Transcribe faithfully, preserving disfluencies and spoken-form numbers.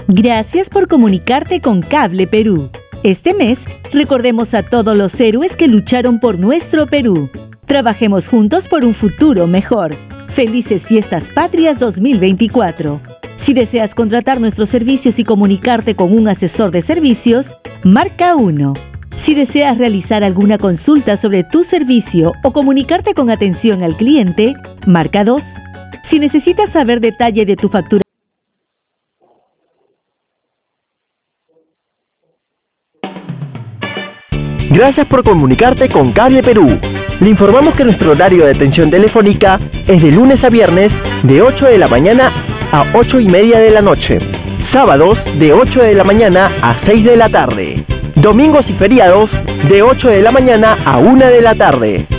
Gracias por comunicarte con Cable Perú. Este mes, recordemos a todos los héroes que lucharon por nuestro Perú. Trabajemos juntos por un futuro mejor. Felices Fiestas Patrias dos mil veinticuatro. Si deseas contratar nuestros servicios y comunicarte con un asesor de servicios, marca uno. Si deseas realizar alguna consulta sobre tu servicio o comunicarte con atención al cliente, marca dos. Si necesitas saber detalle de tu factura. Gracias por comunicarte con Cable Perú. Le informamos que nuestro horario de atención telefónica es de lunes a viernes de ocho de la mañana a ocho y media de la noche. Sábados de ocho de la mañana a seis de la tarde. Domingos y feriados de ocho de la mañana a una de la tarde.